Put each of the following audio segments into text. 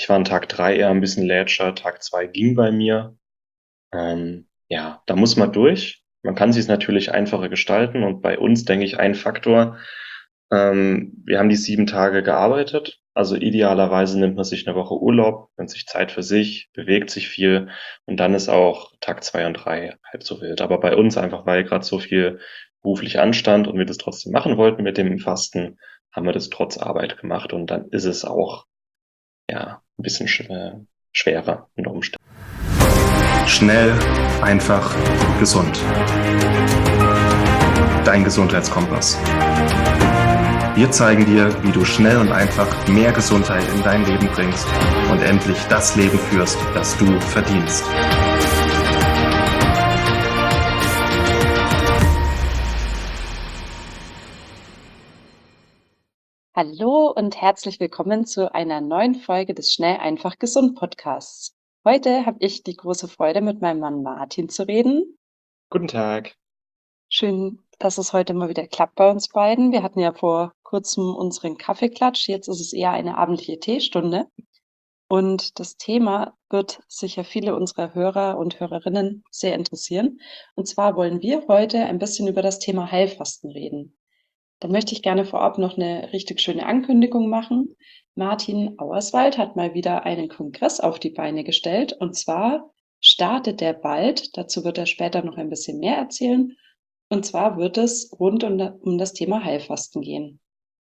Ich war an Tag 3 eher ein bisschen lätscher, Tag 2 ging bei mir. Ja, da muss man durch. Man kann sich es natürlich einfacher gestalten und bei uns denke ich ein Faktor, wir haben die 7 Tage gearbeitet. Also idealerweise nimmt man sich eine Woche Urlaub, nimmt sich Zeit für sich, bewegt sich viel und dann ist auch Tag 2 und 3 halb so wild. Aber bei uns einfach, weil gerade so viel beruflich anstand und wir das trotzdem machen wollten mit dem Fasten, haben wir das trotz Arbeit gemacht und dann ist es auch ja ein bisschen schwerer unter Umständen. Schnell, einfach, gesund. Dein Gesundheitskompass. Wir zeigen dir, wie du schnell und einfach mehr Gesundheit in dein Leben bringst und endlich das Leben führst, das du verdienst. Hallo und herzlich willkommen zu einer neuen Folge des Schnell, einfach, gesund Podcasts. Heute habe ich die große Freude, mit meinem Mann Martin zu reden. Guten Tag. Schön, dass es heute mal wieder klappt bei uns beiden. Wir hatten ja vor kurzem unseren Kaffeeklatsch. Jetzt ist es eher eine abendliche Teestunde. Und das Thema wird sicher viele unserer Hörer und Hörerinnen sehr interessieren. Und zwar wollen wir heute ein bisschen über das Thema Heilfasten reden. Da möchte ich gerne vorab noch eine richtig schöne Ankündigung machen. Martin Auerswald hat mal wieder einen Kongress auf die Beine gestellt. Und zwar startet der bald. Dazu wird er später noch ein bisschen mehr erzählen. Und zwar wird es rund um das Thema Heilfasten gehen.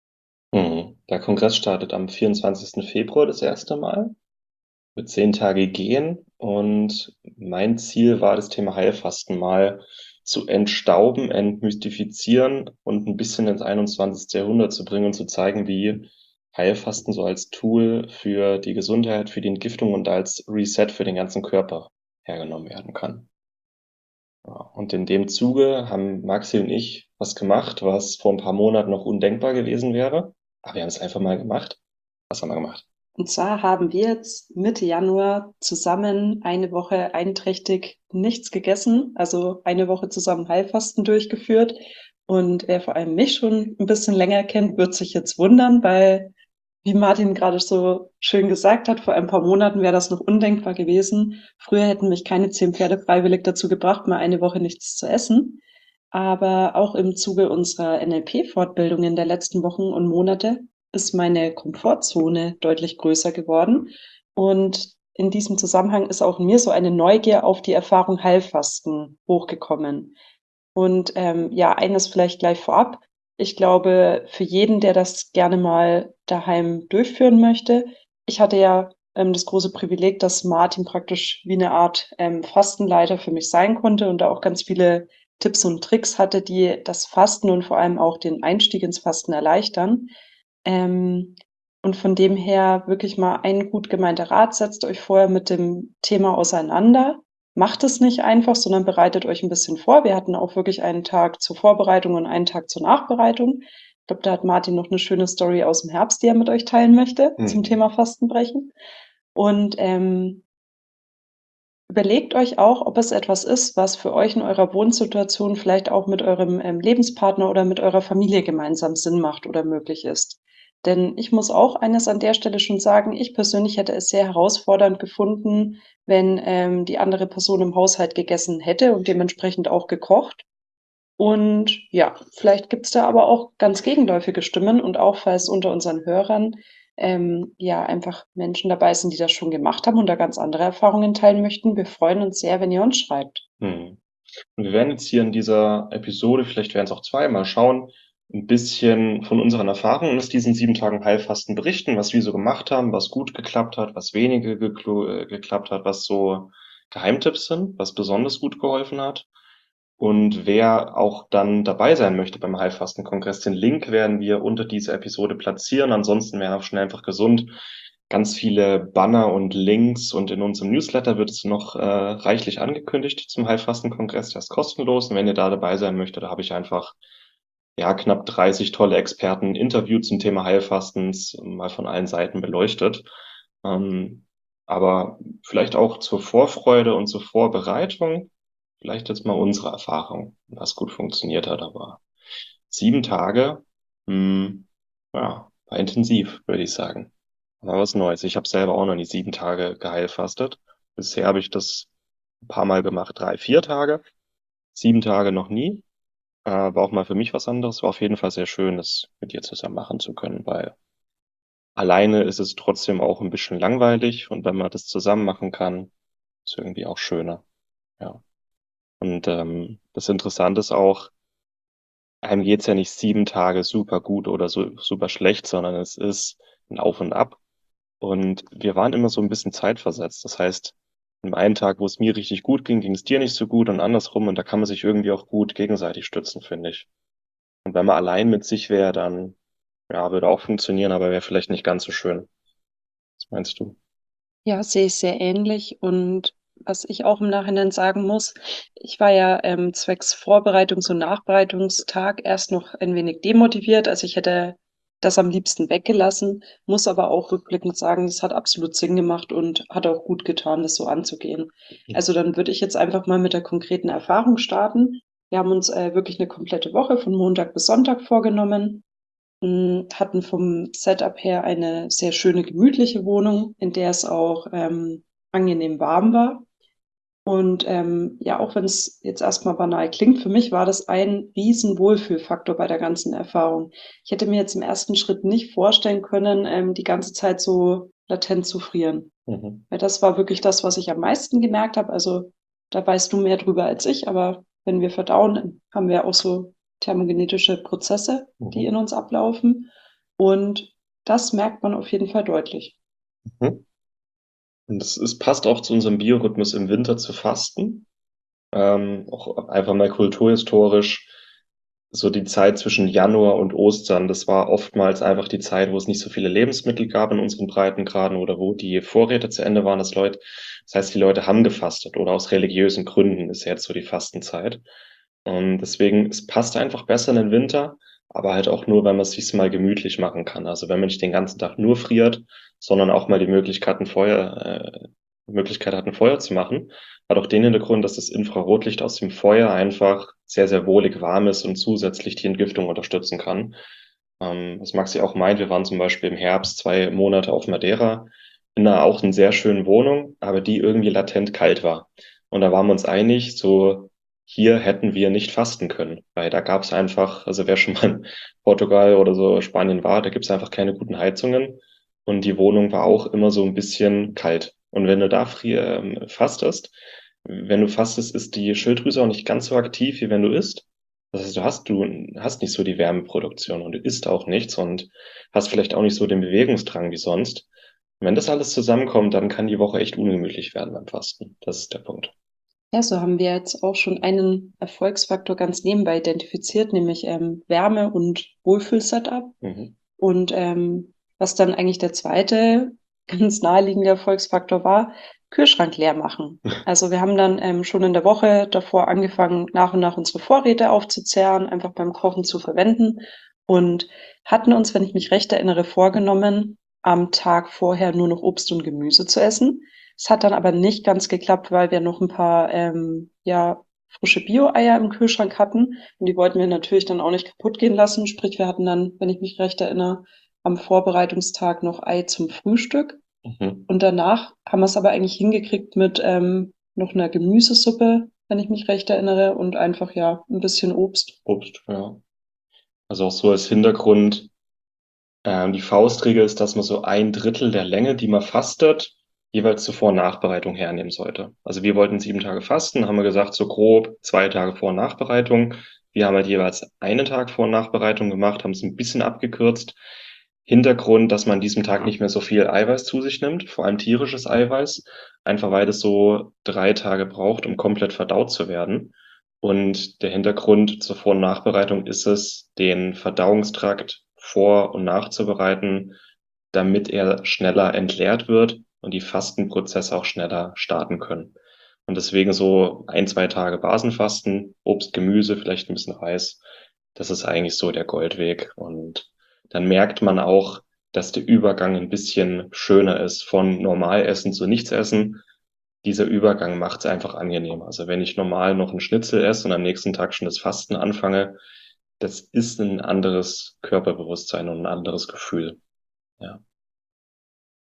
Der Kongress startet am 24. Februar das erste Mal. Wird 10 Tage gehen und mein Ziel war, das Thema Heilfasten mal zu entstauben, entmystifizieren und ein bisschen ins 21. Jahrhundert zu bringen und zu zeigen, wie Heilfasten so als Tool für die Gesundheit, für die Entgiftung und als Reset für den ganzen Körper hergenommen werden kann. Ja, und in dem Zuge haben Maxi und ich was gemacht, was vor ein paar Monaten noch undenkbar gewesen wäre. Aber wir haben es einfach mal gemacht. Was haben wir gemacht? Und zwar haben wir jetzt Mitte Januar zusammen eine Woche einträchtig nichts gegessen, also eine Woche zusammen Heilfasten durchgeführt. Und wer vor allem mich schon ein bisschen länger kennt, wird sich jetzt wundern, weil, wie Martin gerade so schön gesagt hat, vor ein paar Monaten wäre das noch undenkbar gewesen. Früher hätten mich keine 10 Pferde freiwillig dazu gebracht, mal eine Woche nichts zu essen. Aber auch im Zuge unserer NLP-Fortbildungen der letzten Wochen und Monate ist meine Komfortzone deutlich größer geworden. Und in diesem Zusammenhang ist auch in mir so eine Neugier auf die Erfahrung Heilfasten hochgekommen. Und ja, eines vielleicht gleich vorab. Ich glaube, für jeden, der das gerne mal daheim durchführen möchte, ich hatte ja das große Privileg, dass Martin praktisch wie eine Art Fastenleiter für mich sein konnte und da auch ganz viele Tipps und Tricks hatte, die das Fasten und vor allem auch den Einstieg ins Fasten erleichtern. Ähm, und von dem her wirklich mal ein gut gemeinter Rat: Setzt euch vorher mit dem Thema auseinander. Macht es nicht einfach, sondern bereitet euch ein bisschen vor. Wir hatten auch wirklich einen Tag zur Vorbereitung und einen Tag zur Nachbereitung. Ich glaube, da hat Martin noch eine schöne Story aus dem Herbst, die er mit euch teilen möchte zum Thema Fastenbrechen. Und überlegt euch auch, ob es etwas ist, was für euch in eurer Wohnsituation vielleicht auch mit eurem Lebenspartner oder mit eurer Familie gemeinsam Sinn macht oder möglich ist. Denn ich muss auch eines an der Stelle schon sagen: Ich persönlich hätte es sehr herausfordernd gefunden, wenn die andere Person im Haushalt gegessen hätte und dementsprechend auch gekocht. Und ja, vielleicht gibt's da aber auch ganz gegenläufige Stimmen, und auch falls unter unseren Hörern ja einfach Menschen dabei sind, die das schon gemacht haben und da ganz andere Erfahrungen teilen möchten. Wir freuen uns sehr, wenn ihr uns schreibt. Mhm. Und wir werden jetzt hier in dieser Episode, vielleicht werden es auch zwei, mal schauen, ein bisschen von unseren Erfahrungen aus diesen 7 Tagen Heilfasten berichten, was wir so gemacht haben, was gut geklappt hat, was weniger geklappt hat, was so Geheimtipps sind, was besonders gut geholfen hat. Und wer auch dann dabei sein möchte beim Heilfasten-Kongress, den Link werden wir unter dieser Episode platzieren. Ansonsten wäre auch schnell einfach gesund. Ganz viele Banner und Links und in unserem Newsletter wird es noch reichlich angekündigt zum Heilfasten-Kongress. Der ist kostenlos und wenn ihr da dabei sein möchtet, da habe ich einfach ja knapp 30 tolle Experten interviewt zum Thema Heilfastens, mal von allen Seiten beleuchtet. Ähm, aber vielleicht auch zur Vorfreude und zur Vorbereitung, vielleicht jetzt mal unsere Erfahrung, was gut funktioniert hat. Aber 7 Tage, ja, war intensiv, würde ich sagen. Mal was Neues. Ich habe selber auch noch nie 7 Tage geheilfastet. Bisher habe ich das ein paar Mal gemacht, 3, 4 Tage. 7 Tage noch nie. War auch mal für mich was anderes. War auf jeden Fall sehr schön, das mit dir zusammen machen zu können, weil alleine ist es trotzdem auch ein bisschen langweilig und wenn man das zusammen machen kann, ist irgendwie auch schöner. Ja. Und das Interessante ist auch, einem geht's ja nicht 7 Tage super gut oder so super schlecht, sondern es ist ein Auf und Ab. Und wir waren immer so ein bisschen zeitversetzt. Das heißt, an einem Tag, wo es mir richtig gut ging, ging es dir nicht so gut und andersrum. Und da kann man sich irgendwie auch gut gegenseitig stützen, finde ich. Und wenn man allein mit sich wäre, dann, ja, würde auch funktionieren, aber wäre vielleicht nicht ganz so schön. Was meinst du? Ja, sehe ich sehr ähnlich. Und was ich auch im Nachhinein sagen muss, ich war ja zwecks Vorbereitungs- und Nachbereitungstag erst noch ein wenig demotiviert. Also ich hätte das am liebsten weggelassen, muss aber auch rückblickend sagen, es hat absolut Sinn gemacht und hat auch gut getan, das so anzugehen. Also dann würde ich jetzt einfach mal mit der konkreten Erfahrung starten. Wir haben uns wirklich eine komplette Woche von Montag bis Sonntag vorgenommen, hatten vom Setup her eine sehr schöne, gemütliche Wohnung, in der es auch angenehm warm war. Und ja, auch wenn es jetzt erstmal banal klingt, für mich war das ein riesen Wohlfühlfaktor bei der ganzen Erfahrung. Ich hätte mir jetzt im ersten Schritt nicht vorstellen können, die ganze Zeit so latent zu frieren. Mhm. Weil das war wirklich das, was ich am meisten gemerkt habe. Also da weißt du mehr drüber als ich, aber wenn wir verdauen, haben wir auch so thermogenetische Prozesse, die Mhm. in uns ablaufen. Und das merkt man auf jeden Fall deutlich. Mhm. Und es passt auch zu unserem Biorhythmus im Winter zu fasten. Auch einfach mal kulturhistorisch, so die Zeit zwischen Januar und Ostern, das war oftmals einfach die Zeit, wo es nicht so viele Lebensmittel gab in unseren Breitengraden oder wo die Vorräte zu Ende waren, das heißt, die Leute haben gefastet oder aus religiösen Gründen ist jetzt so die Fastenzeit. Und deswegen, es passt einfach besser in den Winter, aber halt auch nur, wenn man es sich mal gemütlich machen kann. Also wenn man nicht den ganzen Tag nur friert, sondern auch mal die Möglichkeit hat, ein Feuer zu machen. Hat auch den Hintergrund, dass das Infrarotlicht aus dem Feuer einfach sehr, sehr wohlig warm ist und zusätzlich die Entgiftung unterstützen kann. Was Maxi auch meint, wir waren zum Beispiel im Herbst 2 Monate auf Madeira in einer auch einer sehr schönen Wohnung, aber die irgendwie latent kalt war. Und da waren wir uns einig, so hier hätten wir nicht fasten können, weil da gab es einfach, also wer schon mal in Portugal oder so Spanien war, da gibt es einfach keine guten Heizungen und die Wohnung war auch immer so ein bisschen kalt. Und wenn du da fastest, wenn du fastest, ist die Schilddrüse auch nicht ganz so aktiv, wie wenn du isst. Das heißt, du hast nicht so die Wärmeproduktion und du isst auch nichts und hast vielleicht auch nicht so den Bewegungsdrang wie sonst. Und wenn das alles zusammenkommt, dann kann die Woche echt ungemütlich werden beim Fasten. Das ist der Punkt. Ja, so haben wir jetzt auch schon einen Erfolgsfaktor ganz nebenbei identifiziert, nämlich Wärme und Wohlfühl-Setup. Mhm. Und was dann eigentlich der zweite ganz naheliegende Erfolgsfaktor war, Kühlschrank leer machen. Also wir haben dann schon in der Woche davor angefangen, nach und nach unsere Vorräte aufzuzehren, einfach beim Kochen zu verwenden und hatten uns, wenn ich mich recht erinnere, vorgenommen, am Tag vorher nur noch Obst und Gemüse zu essen. Es hat dann aber nicht ganz geklappt, weil wir noch ein paar ja, frische Bio-Eier im Kühlschrank hatten. Und die wollten wir natürlich dann auch nicht kaputt gehen lassen. Sprich, wir hatten dann, wenn ich mich recht erinnere, am Vorbereitungstag noch Ei zum Frühstück. Mhm. Und danach haben wir es aber eigentlich hingekriegt mit noch einer Gemüsesuppe, wenn ich mich recht erinnere, und einfach ja ein bisschen Obst. Obst, ja. Also auch so als Hintergrund, die Faustregel ist, dass man so 1/3 der Länge, die man fastet, jeweils zur Vor- und Nachbereitung hernehmen sollte. Also wir wollten 7 Tage fasten, haben wir gesagt, so grob 2 Tage Vor- und Nachbereitung. Wir haben halt jeweils einen Tag Vor- und Nachbereitung gemacht, haben es ein bisschen abgekürzt. Hintergrund, dass man an diesem Tag nicht mehr so viel Eiweiß zu sich nimmt, vor allem tierisches Eiweiß, einfach weil es so 3 Tage braucht, um komplett verdaut zu werden. Und der Hintergrund zur Vor- und Nachbereitung ist es, den Verdauungstrakt vor- und nachzubereiten, damit er schneller entleert wird und die Fastenprozesse auch schneller starten können. Und deswegen so 1, 2 Tage Basenfasten, Obst, Gemüse, vielleicht ein bisschen Reis. Das ist eigentlich so der Goldweg. Und dann merkt man auch, dass der Übergang ein bisschen schöner ist von Normalessen zu Nichtsessen. Dieser Übergang macht es einfach angenehm. Also wenn ich normal noch ein Schnitzel esse und am nächsten Tag schon das Fasten anfange, das ist ein anderes Körperbewusstsein und ein anderes Gefühl. Ja.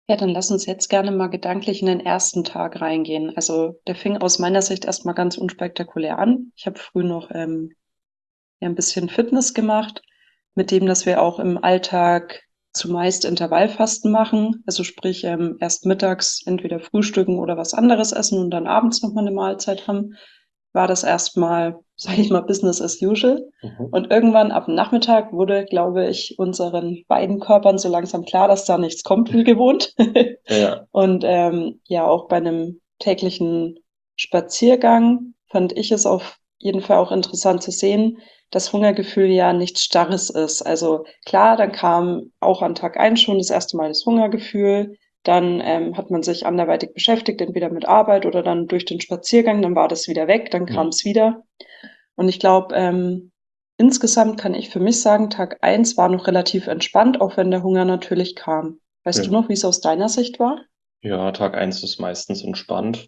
Ja, dann lass uns jetzt gerne mal gedanklich in den ersten Tag reingehen. Also der fing aus meiner Sicht erstmal ganz unspektakulär an. Ich habe früh noch ja, ein bisschen Fitness gemacht, mit dem, dass wir auch im Alltag zumeist Intervallfasten machen. Also sprich, erst mittags entweder frühstücken oder was anderes essen und dann abends nochmal eine Mahlzeit haben. War das erstmal, sage ich mal, Business as usual. Und irgendwann ab dem Nachmittag wurde, glaube ich, unseren beiden Körpern so langsam klar, dass da nichts kommt wie gewohnt. Ja, Und ja, auch bei einem täglichen Spaziergang fand ich es auf jeden Fall auch interessant zu sehen, dass Hungergefühl ja nichts Starres ist. Also klar, dann kam auch an Tag 1 schon das erste Mal das Hungergefühl. Dann hat man sich anderweitig beschäftigt, entweder mit Arbeit oder dann durch den Spaziergang. Dann war das wieder weg, dann kam es wieder. Und ich glaube, insgesamt kann ich für mich sagen, Tag 1 war noch relativ entspannt, auch wenn der Hunger natürlich kam. Weißt du ja. noch, wie es aus deiner Sicht war? Ja, Tag eins ist meistens entspannt.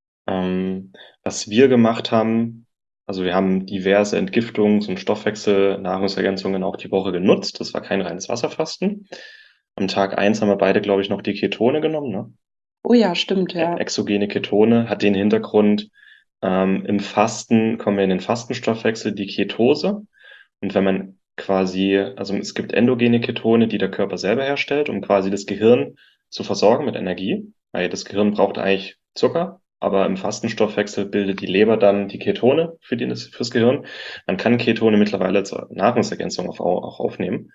Was wir gemacht haben, also wir haben diverse Entgiftungs- und Stoffwechsel-Nahrungsergänzungen auch die Woche genutzt. Das war kein reines Wasserfasten. Am Tag eins haben wir beide, glaube ich, noch die Ketone genommen, ne? Oh ja, stimmt, ja. Exogene Ketone hat den Hintergrund, im Fasten kommen wir in den Fastenstoffwechsel, die Ketose. Und wenn man quasi, also es gibt endogene Ketone, die der Körper selber herstellt, um quasi das Gehirn zu versorgen mit Energie, weil das Gehirn braucht eigentlich Zucker, aber im Fastenstoffwechsel bildet die Leber dann die Ketone fürs Gehirn. Man kann Ketone mittlerweile zur Nahrungsergänzung auch aufnehmen,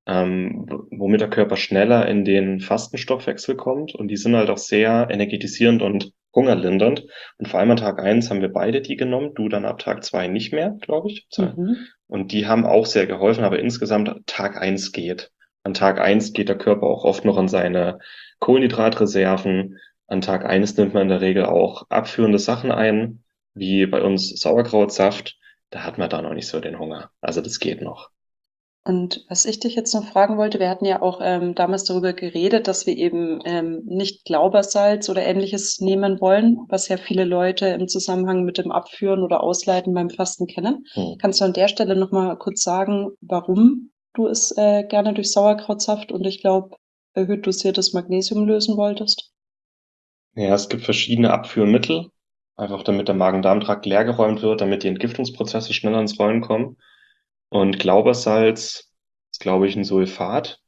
womit der Körper schneller in den Fastenstoffwechsel kommt. Und die sind halt auch sehr energetisierend und hungerlindernd. Und vor allem an Tag eins haben wir beide die genommen, du dann ab Tag 2 nicht mehr, glaube ich. Mhm. Und die haben auch sehr geholfen, aber insgesamt Tag eins geht. An Tag eins geht der Körper auch oft noch an seine Kohlenhydratreserven. An Tag eins nimmt man in der Regel auch abführende Sachen ein, wie bei uns Sauerkrautsaft. Da hat man da noch nicht so den Hunger. Also das geht noch. Und was ich dich jetzt noch fragen wollte, wir hatten ja auch damals darüber geredet, dass wir eben nicht Glaubersalz oder Ähnliches nehmen wollen, was ja viele Leute im Zusammenhang mit dem Abführen oder Ausleiten beim Fasten kennen. Kannst du an der Stelle noch mal kurz sagen, warum du es gerne durch Sauerkrautsaft und ich glaube erhöht dosiertes Magnesium lösen wolltest? Ja, es gibt verschiedene Abführmittel, einfach damit der Magen-Darm-Trakt leergeräumt wird, damit die Entgiftungsprozesse schneller ins Rollen kommen. Und Glaubersalz ist, glaube ich, ein Sulfat.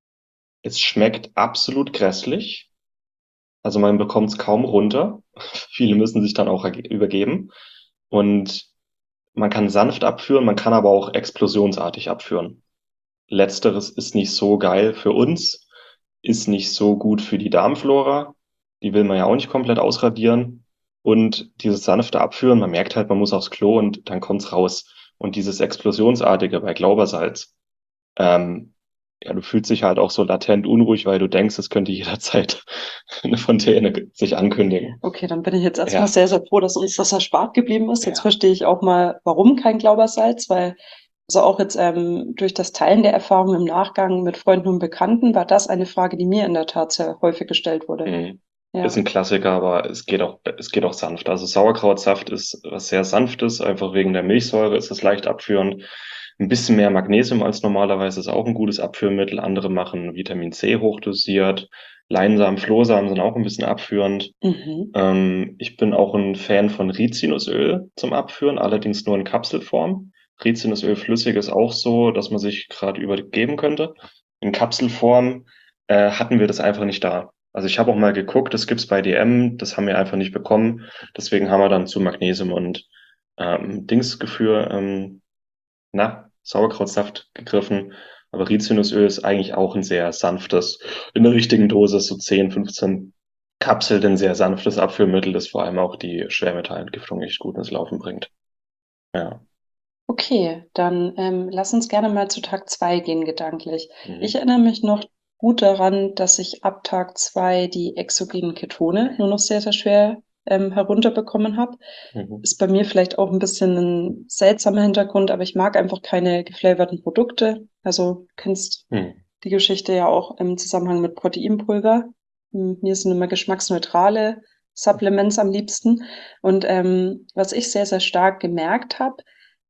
Es schmeckt absolut grässlich. Also man bekommt es kaum runter. Viele müssen sich dann auch übergeben. Und man kann sanft abführen, man kann aber auch explosionsartig abführen. Letzteres ist nicht so geil für uns, ist nicht so gut für die Darmflora. Die will man ja auch nicht komplett ausradieren. Und dieses sanfte Abführen, man merkt halt, man muss aufs Klo und dann kommt's raus. Und dieses Explosionsartige bei Glaubersalz, ähm, ja, du fühlst dich halt auch so latent unruhig, weil du denkst, es könnte jederzeit eine Fontäne sich ankündigen. Okay, dann bin ich jetzt erstmal Ja, sehr, sehr froh, dass uns das erspart geblieben ist. Jetzt ja. verstehe ich auch mal, warum kein Glaubersalz, weil also auch jetzt durch das Teilen der Erfahrungen im Nachgang mit Freunden und Bekannten war das eine Frage, die mir in der Tat sehr häufig gestellt wurde. Mhm. Ist Ja. ein Klassiker, aber es geht auch sanft. Also Sauerkrautsaft ist was sehr Sanftes, einfach wegen der Milchsäure ist es leicht abführend. Ein bisschen mehr Magnesium als normalerweise ist auch ein gutes Abführmittel. Andere machen Vitamin C hochdosiert. Leinsamen, Flohsamen sind auch ein bisschen abführend. Mhm. Ich bin auch ein Fan von Rizinusöl zum Abführen, allerdings nur in Kapselform. Rizinusöl flüssig ist auch so, dass man sich gerade übergeben könnte. In Kapselform hatten wir das einfach nicht da. Also ich habe auch mal geguckt, das gibt's bei DM, das haben wir einfach nicht bekommen. Deswegen haben wir dann zu Magnesium und Dingsgefühl, Sauerkrautsaft gegriffen. Aber Rizinusöl ist eigentlich auch ein sehr sanftes, in der richtigen Dosis, so 10, 15 Kapseln, ein sehr sanftes Abführmittel, das vor allem auch die Schwermetallentgiftung echt gut ins Laufen bringt. Ja. Okay, dann lass uns gerne mal zu Tag 2 gehen, gedanklich. Ich Mhm. erinnere mich noch gut daran, dass ich ab Tag 2 die exogenen Ketone nur noch sehr, sehr schwer herunterbekommen habe. Mhm. Ist bei mir vielleicht auch ein bisschen ein seltsamer Hintergrund, aber ich mag einfach keine geflavorten Produkte. Also du kennst Mhm. die Geschichte ja auch im Zusammenhang mit Proteinpulver. Mir sind immer geschmacksneutrale Supplements am liebsten. Und was ich sehr, sehr stark gemerkt habe,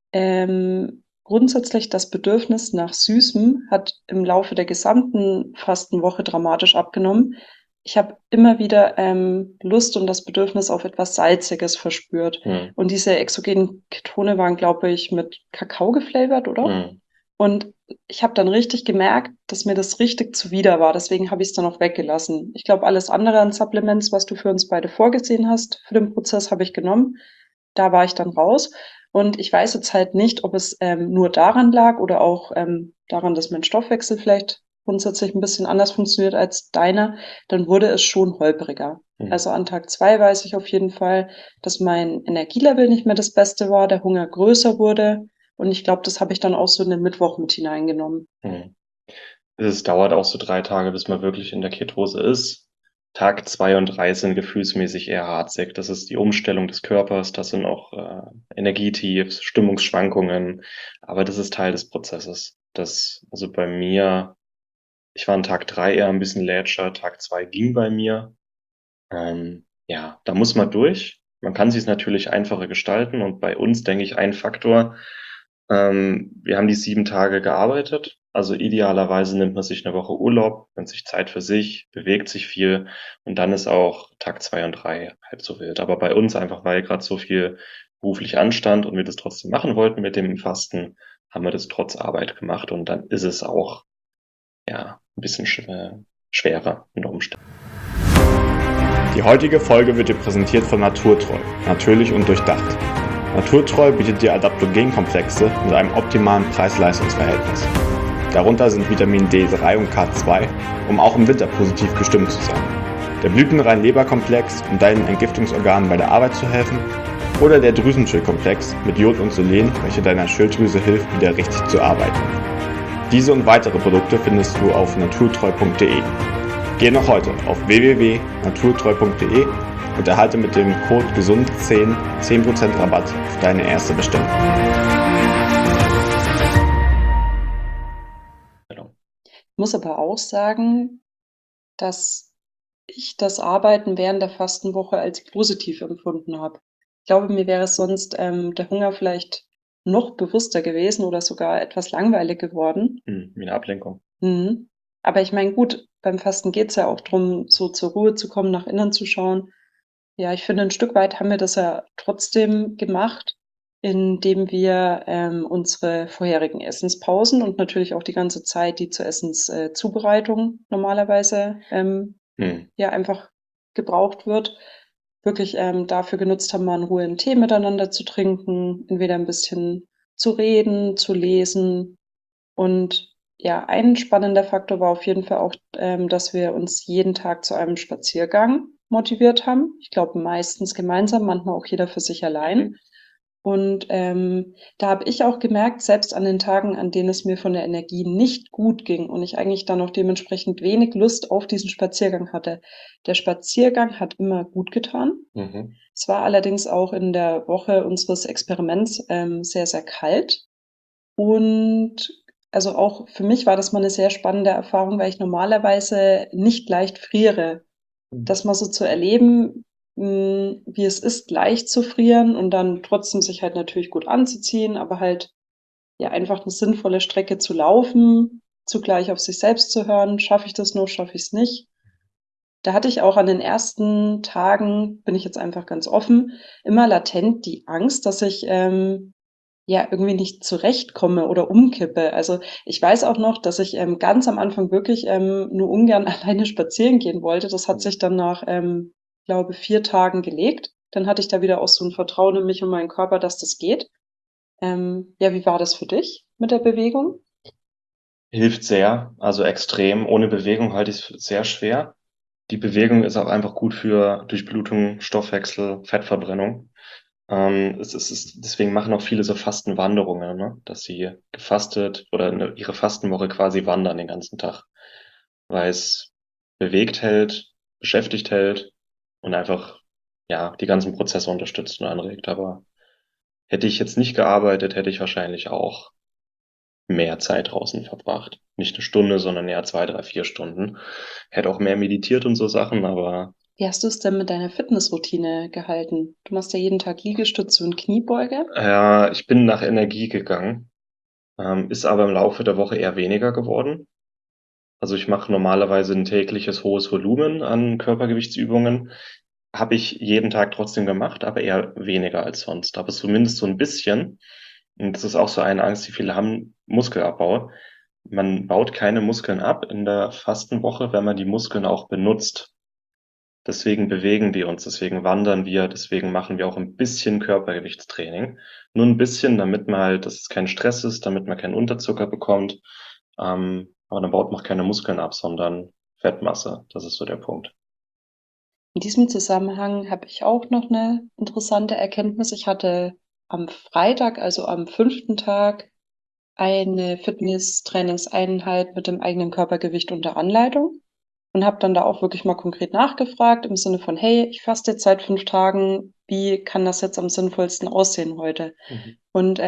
grundsätzlich das Bedürfnis nach Süßem hat im Laufe der gesamten Fastenwoche dramatisch abgenommen. ich habe immer wieder Lust und das Bedürfnis auf etwas Salziges verspürt. Hm. Und diese exogenen Ketone waren, glaube ich, mit Kakao geflavored, oder? Hm. Und ich habe dann richtig gemerkt, dass mir das richtig zuwider war. Deswegen habe ich es dann auch weggelassen. Ich glaube, alles andere an Supplements, was du für uns beide vorgesehen hast, für den Prozess habe ich genommen. Da war ich dann raus. Und ich weiß jetzt halt nicht, ob es nur daran lag oder auch daran, dass mein Stoffwechsel vielleicht grundsätzlich ein bisschen anders funktioniert als deiner. Dann wurde es schon holpriger. Hm. Also an Tag 2 weiß ich auf jeden Fall, dass mein Energielevel nicht mehr das Beste war, der Hunger größer wurde. Und ich glaube, das habe ich dann auch so in den Mittwoch mit hineingenommen. Hm. Es dauert auch so 3 Tage, bis man wirklich in der Ketose ist. Tag 2 und 3 sind gefühlsmäßig eher harzig. Das ist die Umstellung des Körpers, das sind auch Energietiefs, Stimmungsschwankungen, aber das ist Teil des Prozesses. Also bei mir, ich war an Tag 3 eher ein bisschen lätscher, Tag 2 ging bei mir. Ja, da muss man durch. Man kann sich es natürlich einfacher gestalten und bei uns denke ich ein Faktor, wir haben die 7 Tage gearbeitet. Also idealerweise nimmt man sich eine Woche Urlaub, nimmt sich Zeit für sich, bewegt sich viel und dann ist auch Tag 2 und 3 halb so wild. Aber bei uns einfach, weil gerade so viel beruflich anstand und wir das trotzdem machen wollten mit dem Fasten, haben wir das trotz Arbeit gemacht und dann ist es auch, ja, ein bisschen schwerer unter Umständen. Die heutige Folge wird dir präsentiert von Naturtreu, natürlich und durchdacht. Naturtreu bietet dir Adaptogenkomplexe mit einem optimalen Preis-Leistungs-Verhältnis. Darunter sind Vitamin D3 und K2, um auch im Winter positiv gestimmt zu sein. Der blütenrein Leberkomplex, um deinen Entgiftungsorganen bei der Arbeit zu helfen. Oder der Drüsenschildkomplex mit Jod und Selen, welche deiner Schilddrüse hilft, wieder richtig zu arbeiten. Diese und weitere Produkte findest du auf naturtreu.de. Geh noch heute auf www.naturtreu.de und erhalte mit dem Code GESUND10 10% Rabatt auf deine erste Bestellung. Ich muss aber auch sagen, dass ich das Arbeiten während der Fastenwoche als positiv empfunden habe. Ich glaube, mir wäre sonst der Hunger vielleicht noch bewusster gewesen oder sogar etwas langweilig geworden. Wie eine Ablenkung. Mhm. Aber ich meine, gut, beim Fasten geht's ja auch drum, so zur Ruhe zu kommen, nach innen zu schauen. Ja, ich finde, ein Stück weit haben wir das ja trotzdem gemacht, indem wir unsere vorherigen Essenspausen und natürlich auch die ganze Zeit, die zur Essenszubereitung normalerweise ja einfach gebraucht wird, wirklich dafür genutzt haben, mal in Ruhe einen Tee miteinander zu trinken, entweder ein bisschen zu reden, zu lesen. Und ja, ein spannender Faktor war auf jeden Fall auch, dass wir uns jeden Tag zu einem Spaziergang motiviert haben. Ich glaube, meistens gemeinsam, manchmal auch jeder für sich allein. Und da habe ich auch gemerkt, selbst an den Tagen, an denen es mir von der Energie nicht gut ging und ich eigentlich dann auch dementsprechend wenig Lust auf diesen Spaziergang hatte. Der Spaziergang hat immer gut getan. Mhm. Es war allerdings auch in der Woche unseres Experiments sehr, sehr kalt. Und also auch für mich war das mal eine sehr spannende Erfahrung, weil ich normalerweise nicht leicht friere. Das mal so zu erleben, wie es ist, leicht zu frieren und dann trotzdem sich halt natürlich gut anzuziehen, aber halt ja einfach eine sinnvolle Strecke zu laufen, zugleich auf sich selbst zu hören, schaffe ich das noch, schaffe ich es nicht. Da hatte ich auch an den ersten Tagen, bin ich jetzt einfach ganz offen, immer latent die Angst, dass ich ja irgendwie nicht zurechtkomme oder umkippe. Also ich weiß auch noch, dass ich ganz am Anfang wirklich nur ungern alleine spazieren gehen wollte. Das hat sich dann nach, glaube 4 Tagen gelegt. Dann hatte ich da wieder auch so ein Vertrauen in mich und meinen Körper, dass das geht. Ja, wie war das für dich mit der Bewegung? Hilft sehr, also extrem. Ohne Bewegung halte ich es sehr schwer. Die Bewegung ist auch einfach gut für Durchblutung, Stoffwechsel, Fettverbrennung. Deswegen machen auch viele so Fastenwanderungen, ne? Dass sie gefastet oder ihre Fastenwoche quasi wandern den ganzen Tag, weil es bewegt hält, beschäftigt hält und einfach, ja, die ganzen Prozesse unterstützt und anregt. Aber hätte ich jetzt nicht gearbeitet, hätte ich wahrscheinlich auch mehr Zeit draußen verbracht. Nicht eine Stunde, sondern eher 2, 3, 4 Stunden. Hätte auch mehr meditiert und so Sachen, aber Wie hast du es denn mit deiner Fitnessroutine gehalten? Du machst ja jeden Tag Liegestütze und Kniebeuge. ja, ich bin nach Energie gegangen, ist aber im Laufe der Woche eher weniger geworden. Also ich mache normalerweise ein tägliches hohes Volumen an Körpergewichtsübungen. Habe ich jeden Tag trotzdem gemacht, aber eher weniger als sonst. Aber zumindest so ein bisschen. Und das ist auch so eine Angst, die viele haben, Muskelabbau. Man baut keine Muskeln ab in der Fastenwoche, wenn man die Muskeln auch benutzt. Deswegen bewegen wir uns, deswegen wandern wir, deswegen machen wir auch ein bisschen Körpergewichtstraining. Nur ein bisschen, damit man halt, dass es kein Stress ist, damit man keinen Unterzucker bekommt. Aber dann baut man auch keine Muskeln ab, sondern Fettmasse. Das ist so der Punkt. In diesem Zusammenhang habe ich auch noch eine interessante Erkenntnis. Ich hatte am Freitag, also am 5. Tag, eine Fitness-Trainingseinheit mit dem eigenen Körpergewicht unter Anleitung und habe dann da auch wirklich mal konkret nachgefragt im Sinne von, hey, ich faste jetzt seit 5 Tagen, wie kann das jetzt am sinnvollsten aussehen heute? Und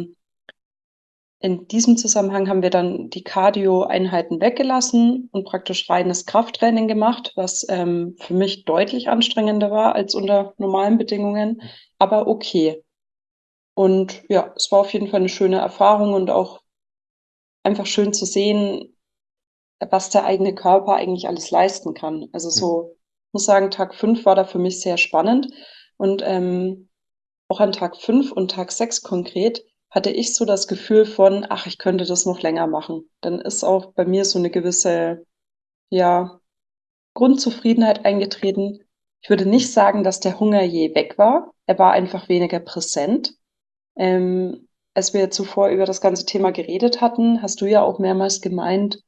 in diesem Zusammenhang haben wir dann die Cardio-Einheiten weggelassen und praktisch reines Krafttraining gemacht, was für mich deutlich anstrengender war als unter normalen Bedingungen, aber okay. Und ja, es war auf jeden Fall eine schöne Erfahrung und auch einfach schön zu sehen, was der eigene Körper eigentlich alles leisten kann. Also so, ich muss sagen, Tag 5 war da für mich sehr spannend und auch an Tag 5 und Tag 6 konkret hatte ich so das Gefühl von, ach, ich könnte das noch länger machen. Dann ist auch bei mir so eine gewisse, ja, Grundzufriedenheit eingetreten. Ich würde nicht sagen, dass der Hunger je weg war. Er war einfach weniger präsent. Als wir zuvor über das ganze Thema geredet hatten, hast du ja auch mehrmals gemeint,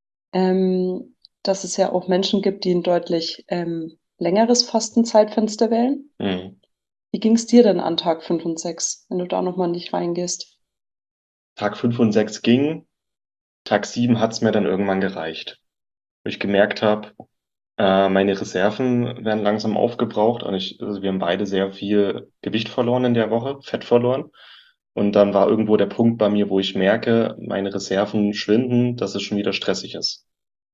dass es ja auch Menschen gibt, die ein deutlich längeres Fastenzeitfenster wählen. Mhm. Wie ging es dir denn an Tag 5 und 6, wenn du da nochmal nicht reingehst? Tag 5 und 6 ging. Tag 7 hat's mir dann irgendwann gereicht. Wo ich gemerkt habe, meine Reserven werden langsam aufgebraucht und also wir haben beide sehr viel Gewicht verloren in der Woche, Fett verloren. Und dann war irgendwo der Punkt bei mir, wo ich merke, meine Reserven schwinden, dass es schon wieder stressig ist.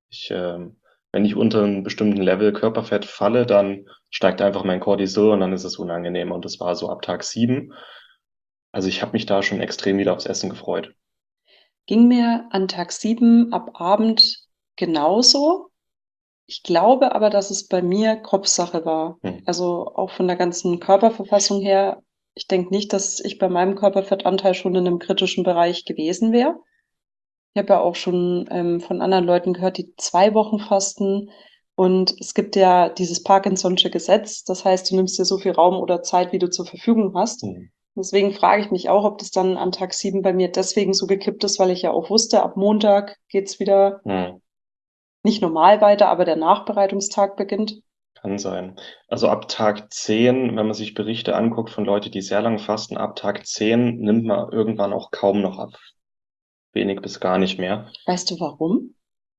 Wenn ich unter einem bestimmten Level Körperfett falle, dann steigt einfach mein Cortisol und dann ist es unangenehm. Und das war so ab Tag 7. Also ich habe mich da schon extrem wieder aufs Essen gefreut. Ging mir an Tag 7 ab Abend genauso. Ich glaube aber, dass es bei mir Kopfsache war. Hm. Also auch von der ganzen Körperverfassung her. Ich denke nicht, dass ich bei meinem Körperfettanteil schon in einem kritischen Bereich gewesen wäre. Ich habe ja auch schon von anderen Leuten gehört, die 2 Wochen fasten. Und es gibt ja dieses Parkinson'sche Gesetz. Das heißt, du nimmst dir so viel Raum oder Zeit, wie du zur Verfügung hast. Hm. Deswegen frage ich mich auch, ob das dann an Tag 7 bei mir deswegen so gekippt ist, weil ich ja auch wusste, ab Montag geht's wieder Hm. nicht normal weiter, aber der Nachbereitungstag beginnt. Kann sein. Also ab Tag 10, wenn man sich Berichte anguckt von Leuten, die sehr lang fasten, ab Tag 10 nimmt man irgendwann auch kaum noch ab. Wenig bis gar nicht mehr. Weißt du warum?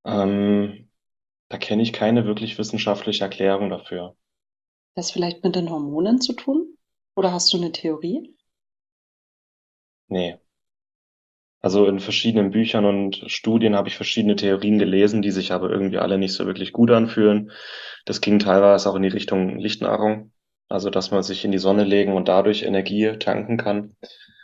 Da kenne ich keine wirklich wissenschaftliche Erklärung dafür. Hat das vielleicht mit den Hormonen zu tun? Oder hast du eine Theorie? Nee. Also in verschiedenen Büchern und Studien habe ich verschiedene Theorien gelesen, die sich aber irgendwie alle nicht so wirklich gut anfühlen. Das ging teilweise auch in die Richtung Lichtnahrung, also dass man sich in die Sonne legen und dadurch Energie tanken kann.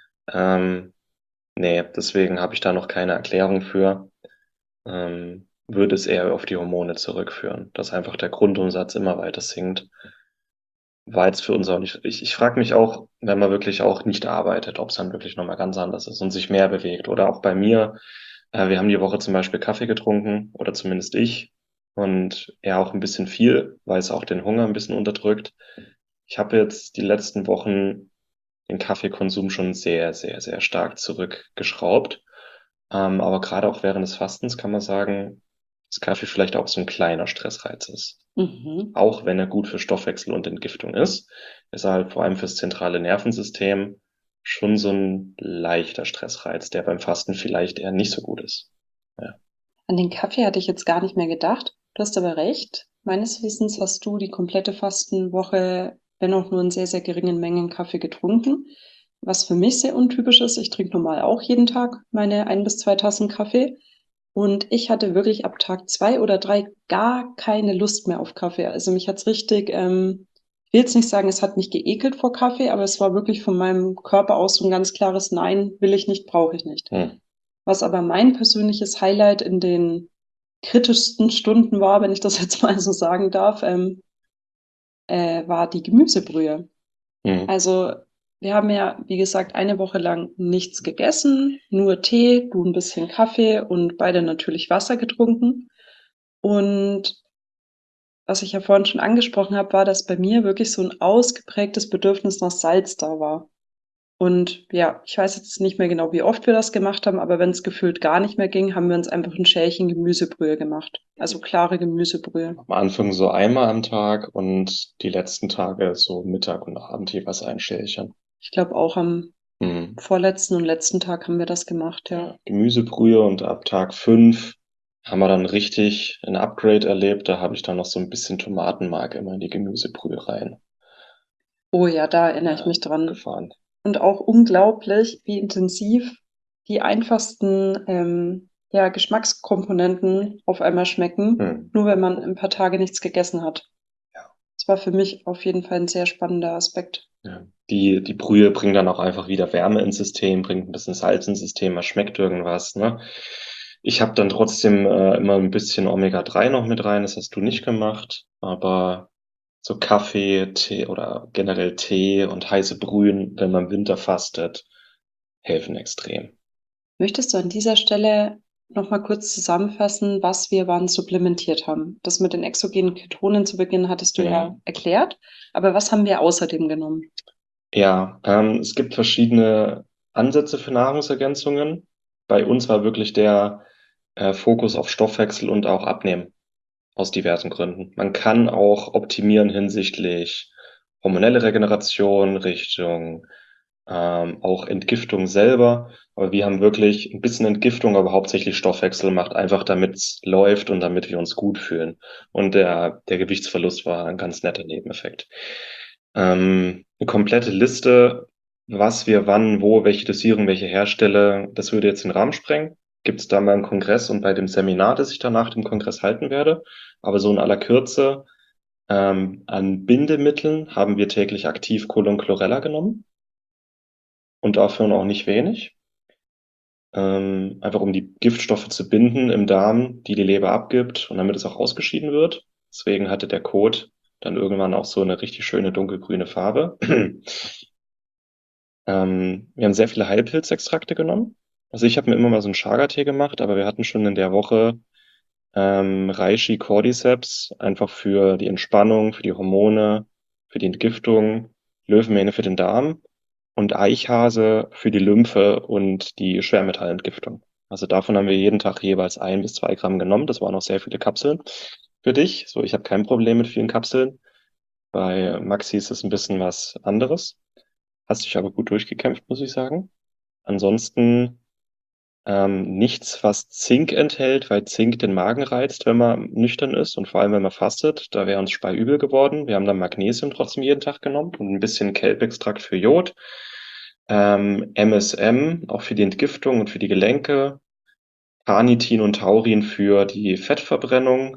Nee, deswegen habe ich da noch keine Erklärung für. Würde es eher auf die Hormone zurückführen, dass einfach der Grundumsatz immer weiter sinkt. War jetzt für uns auch nicht. Ich frage mich auch, wenn man wirklich auch nicht arbeitet, ob es dann wirklich nochmal ganz anders ist und sich mehr bewegt. Oder auch bei mir, wir haben die Woche zum Beispiel Kaffee getrunken, oder zumindest ich. Und ja, auch ein bisschen viel, weil es auch den Hunger ein bisschen unterdrückt. Ich habe jetzt die letzten Wochen den Kaffeekonsum schon sehr, sehr, sehr stark zurückgeschraubt. Aber gerade auch während des Fastens kann man sagen, dass Kaffee vielleicht auch so ein kleiner Stressreiz ist. Mhm. Auch wenn er gut für Stoffwechsel und Entgiftung ist er halt vor allem fürs zentrale Nervensystem schon so ein leichter Stressreiz, der beim Fasten vielleicht eher nicht so gut ist. Ja. An den Kaffee hatte ich jetzt gar nicht mehr gedacht. Du hast aber recht. Meines Wissens hast du die komplette Fastenwoche, wenn auch nur in sehr, sehr geringen Mengen Kaffee getrunken. Was für mich sehr untypisch ist, ich trinke normal auch jeden Tag meine 1 bis 2 Tassen Kaffee. Und ich hatte wirklich ab Tag 2 oder 3 gar keine Lust mehr auf Kaffee. Also mich hat's richtig, ich will jetzt nicht sagen, es hat mich geekelt vor Kaffee, aber es war wirklich von meinem Körper aus so ein ganz klares Nein, will ich nicht, brauche ich nicht. Hm. Was aber mein persönliches Highlight in den kritischsten Stunden war, wenn ich das jetzt mal so sagen darf, war die Gemüsebrühe. Also wir haben ja, wie gesagt, eine Woche lang nichts gegessen, nur Tee, du ein bisschen Kaffee und beide natürlich Wasser getrunken. Und was ich ja vorhin schon angesprochen habe, war, dass bei mir wirklich so ein ausgeprägtes Bedürfnis nach Salz da war. Und ja, ich weiß jetzt nicht mehr genau, wie oft wir das gemacht haben, aber wenn es gefühlt gar nicht mehr ging, haben wir uns einfach ein Schälchen Gemüsebrühe gemacht. Also klare Gemüsebrühe. Am Anfang so einmal am Tag und die letzten Tage so Mittag und Abend jeweils ein Schälchen. Ich glaube, auch am Mhm. vorletzten und letzten Tag haben wir das gemacht, ja. Gemüsebrühe und ab Tag 5 haben wir dann richtig ein Upgrade erlebt. Da habe ich dann noch so ein bisschen Tomatenmark immer in die Gemüsebrühe rein Oh ja, da erinnere ich mich dran. gefahren. Und auch unglaublich, wie intensiv die einfachsten ja, Geschmackskomponenten auf einmal schmecken, nur wenn man ein paar Tage nichts gegessen hat. Ja. Das war für mich auf jeden Fall ein sehr spannender Aspekt. Ja. Die Brühe bringt dann auch einfach wieder Wärme ins System, bringt ein bisschen Salz ins System, man schmeckt irgendwas, ne? Ich habe dann trotzdem immer ein bisschen Omega-3 noch mit rein, das hast du nicht gemacht, aber so Kaffee, Tee oder generell Tee und heiße Brühen, wenn man im Winter fastet, helfen extrem. Möchtest du an dieser Stelle noch mal kurz zusammenfassen, was wir wann supplementiert haben? Das mit den exogenen Ketonen zu Beginn hattest du ja erklärt, aber was haben wir außerdem genommen? Ja, es gibt verschiedene Ansätze für Nahrungsergänzungen. Bei uns war wirklich der Fokus auf Stoffwechsel und auch Abnehmen aus diversen Gründen. Man kann auch optimieren hinsichtlich hormonelle Regeneration, Richtung auch Entgiftung selber. Aber wir haben wirklich ein bisschen Entgiftung, aber hauptsächlich Stoffwechsel gemacht, einfach damit es läuft und damit wir uns gut fühlen. Und der Gewichtsverlust war ein ganz netter Nebeneffekt. Eine komplette Liste, was wir wann, wo, welche Dosierung, welche Hersteller, das würde jetzt den Rahmen sprengen. Gibt es da mal im Kongress und bei dem Seminar, das ich danach dem Kongress halten werde. Aber so in aller Kürze, an Bindemitteln haben wir täglich aktiv Chlorella genommen und dafür auch nicht wenig. Einfach um die Giftstoffe zu binden im Darm, die die Leber abgibt und damit es auch ausgeschieden wird. Deswegen hatte der Kot dann irgendwann auch so eine richtig schöne dunkelgrüne Farbe. Wir haben sehr viele Heilpilzextrakte genommen. Also ich habe mir immer mal so einen Chaga-Tee gemacht, aber wir hatten schon in der Woche Reishi Cordyceps, einfach für die Entspannung, für die Hormone, für die Entgiftung, Löwenmähne für den Darm und Eichhase für die Lymphe und die Schwermetallentgiftung. Also davon haben wir jeden Tag jeweils 1 bis 2 Gramm genommen. Das waren auch sehr viele Kapseln für dich. So, ich habe kein Problem mit vielen Kapseln. Bei Maxi ist es ein bisschen was anderes. Hast dich aber gut durchgekämpft, muss ich sagen. Ansonsten nichts, was Zink enthält, weil Zink den Magen reizt, wenn man nüchtern ist und vor allem, wenn man fastet. Da wäre uns speiübel geworden. Wir haben dann Magnesium trotzdem jeden Tag genommen und ein bisschen Kelbextrakt für Jod. MSM, auch für die Entgiftung und für die Gelenke. Carnitin und Taurin für die Fettverbrennung.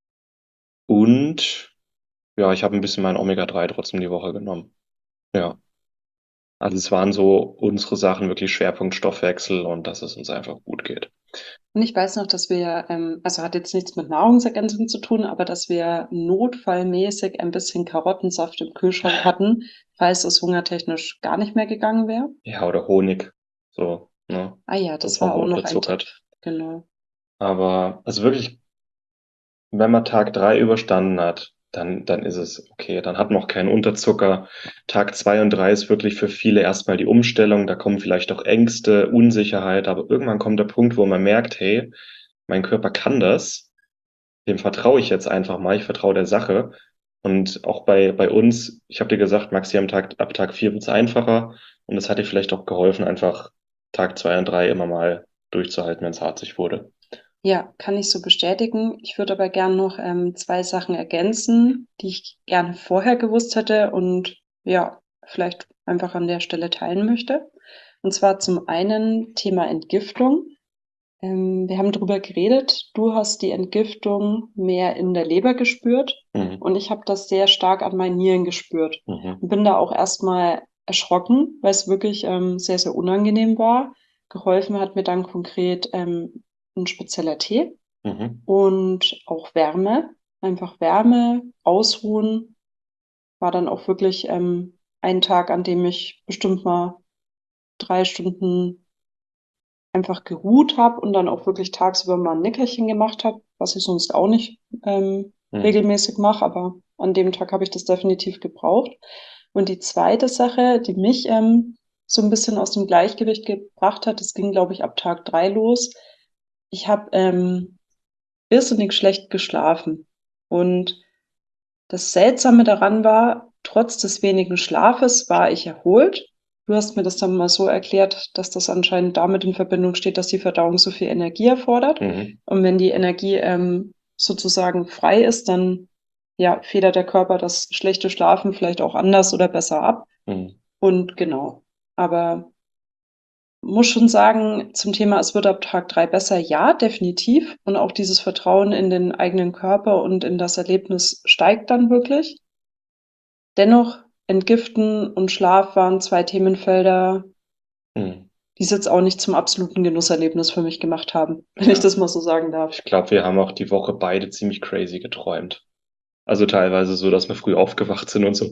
Und ja, ich habe ein bisschen mein Omega-3 trotzdem die Woche genommen. Ja. Also es waren so unsere Sachen, wirklich Schwerpunkt Stoffwechsel und dass es uns einfach gut geht. Und ich weiß noch, dass wir, also hat jetzt nichts mit Nahrungsergänzung zu tun, aber dass wir notfallmäßig ein bisschen Karottensaft im Kühlschrank hatten, falls es hungertechnisch gar nicht mehr gegangen wäre. Ja, oder Honig. So, ne? Ah ja, das Das war auch Hormon noch ein Tipp. unterzuckert. Genau. Aber also wirklich, wenn man Tag 3 überstanden hat, dann ist es okay. Dann hat man auch keinen Unterzucker. Tag 2 und 3 ist wirklich für viele erstmal die Umstellung. Da kommen vielleicht auch Ängste, Unsicherheit, aber irgendwann kommt der Punkt, wo man merkt, hey, mein Körper kann das. Dem vertraue ich jetzt einfach mal. Ich vertraue der Sache. Und auch bei uns, ich habe dir gesagt, Maxi, ab Tag 4 wird's einfacher. Und es hat dir vielleicht auch geholfen, einfach Tag 2 und 3 immer mal durchzuhalten, wenn es harzig wurde. Ja, kann ich so bestätigen. Ich würde aber gern noch 2 Sachen ergänzen, die ich gerne vorher gewusst hätte und ja, vielleicht einfach an der Stelle teilen möchte. Und zwar zum einen Thema Entgiftung. Wir haben drüber geredet. Du hast die Entgiftung mehr in der Leber gespürt und ich habe das sehr stark an meinen Nieren gespürt. Und bin da auch erstmal erschrocken, weil es wirklich sehr, sehr unangenehm war. Geholfen hat mir dann konkret ein spezieller Tee. und auch Wärme. Einfach Wärme, ausruhen. War dann auch wirklich ein Tag, an dem ich bestimmt mal 3 Stunden einfach geruht habe und dann auch wirklich tagsüber mal ein Nickerchen gemacht habe, was ich sonst auch nicht regelmäßig mache, aber an dem Tag habe ich das definitiv gebraucht. Und die zweite Sache, die mich so ein bisschen aus dem Gleichgewicht gebracht hat, das ging, glaube ich, ab Tag 3 los. Ich habe irrsinnig schlecht geschlafen. Und das Seltsame daran war, trotz des wenigen Schlafes war ich erholt. Du hast mir das dann mal so erklärt, dass das anscheinend damit in Verbindung steht, dass die Verdauung so viel Energie erfordert. Und wenn die Energie sozusagen frei ist, dann ja, federt der Körper das schlechte Schlafen vielleicht auch anders oder besser ab. Und genau. Aber muss schon sagen, zum Thema, es wird ab Tag 3 besser, ja, definitiv. Und auch dieses Vertrauen in den eigenen Körper und in das Erlebnis steigt dann wirklich. Dennoch, Entgiften und Schlaf waren 2 Themenfelder, die es jetzt auch nicht zum absoluten Genusserlebnis für mich gemacht haben, wenn ich das mal so sagen darf. Ich glaube, wir haben auch die Woche beide ziemlich crazy geträumt. Also teilweise so, dass wir früh aufgewacht sind und so.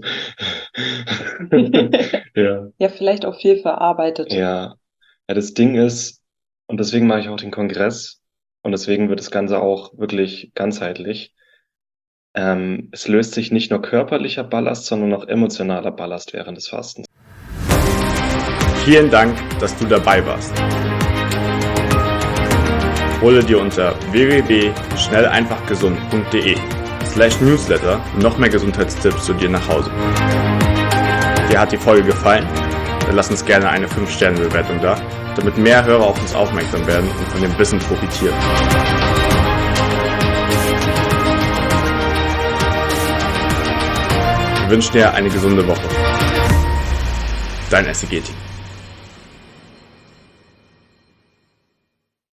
Ja, vielleicht auch viel verarbeitet. Ja, das Ding ist, und deswegen mache ich auch den Kongress und deswegen wird das Ganze auch wirklich ganzheitlich. Es löst sich nicht nur körperlicher Ballast, sondern auch emotionaler Ballast während des Fastens. Vielen Dank, dass du dabei warst. Hole dir unter www.schnelleinfachgesund.de/Newsletter noch mehr Gesundheitstipps zu dir nach Hause. Dir hat die Folge gefallen? Dann lass uns gerne eine 5-Sterne-Bewertung da, damit mehr Hörer auf uns aufmerksam werden und von dem Wissen profitieren. Wir wünschen dir eine gesunde Woche. Dein SEG-Team.